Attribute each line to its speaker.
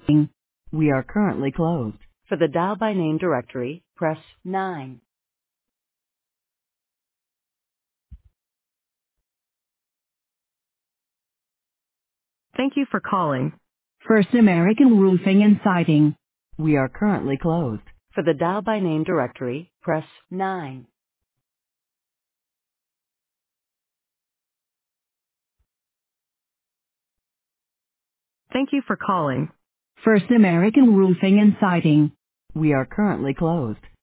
Speaker 1: We are currently closed. For the dial by name directory, press 9. Thank you for calling First American Roofing and Siding. We are currently closed. For the dial by name directory, press 9. Thank you for calling First American Roofing and Siding. We are currently closed.